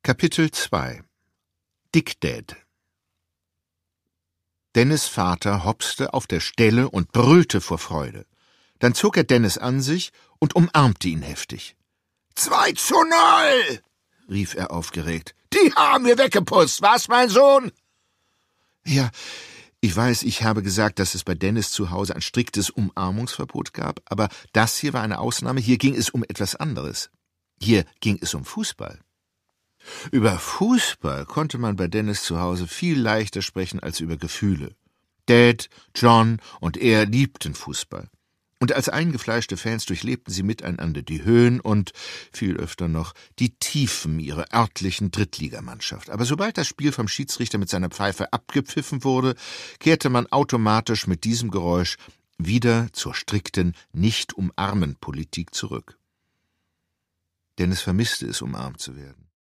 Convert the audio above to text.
Kapitel 2 Dick Dad. Dennis' Vater hopste auf der Stelle und brüllte vor Freude. Dann zog er Dennis an sich und umarmte ihn heftig. 2:0, rief er aufgeregt. Die haben wir weggeputzt, was, mein Sohn? Ja, ich weiß, ich habe gesagt, dass es bei Dennis zu Hause ein striktes Umarmungsverbot gab, aber das hier war eine Ausnahme, hier ging es um etwas anderes. Hier ging es um Fußball. Über Fußball konnte man bei Dennis zu Hause viel leichter sprechen als über Gefühle. Dad, John und er liebten Fußball. Und als eingefleischte Fans durchlebten sie miteinander die Höhen und, viel öfter noch, die Tiefen ihrer örtlichen Drittligamannschaft. Aber sobald das Spiel vom Schiedsrichter mit seiner Pfeife abgepfiffen wurde, kehrte man automatisch mit diesem Geräusch wieder zur strikten Nicht-Umarmen-Politik zurück. Dennis vermisste es, umarmt zu werden.